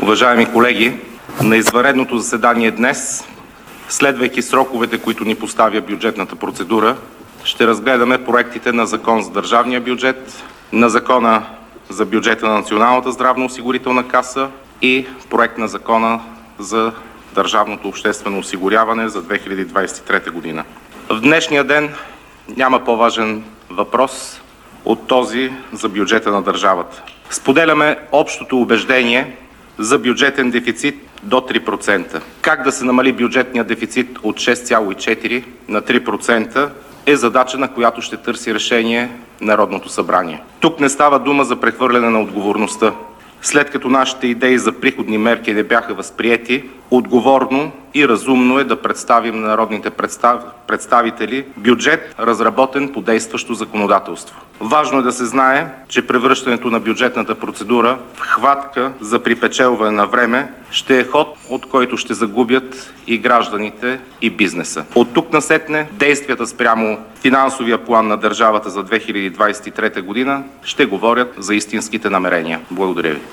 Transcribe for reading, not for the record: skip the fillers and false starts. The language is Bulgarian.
Уважаеми колеги, на извънредното заседание днес, следвайки сроковете, които ни поставя бюджетната процедура, ще разгледаме проектите на Закон за държавния бюджет, на Закона за бюджета на Националната здравноосигурителна каса и проект на Закона за държавното обществено осигуряване за 2023 година. В днешния ден няма по-важен въпрос от този за бюджета на държавата. Споделяме общото убеждение за бюджетен дефицит до 3%. Как да се намали бюджетния дефицит от 6,4 на 3% е задача, на която ще търси решение Народното събрание. Тук не става дума за прехвърляне на отговорността. След като нашите идеи за приходни мерки не бяха възприети, отговорно и разумно е да представим на народните представители бюджет, разработен по действащо законодателство. Важно е да се знае, че превръщането на бюджетната процедура в хватка за припечелване на време ще е ход, от който ще загубят и гражданите, и бизнеса. От тук насетне действията спрямо финансовия план на държавата за 2023 година ще говорят за истинските намерения. Благодаря ви.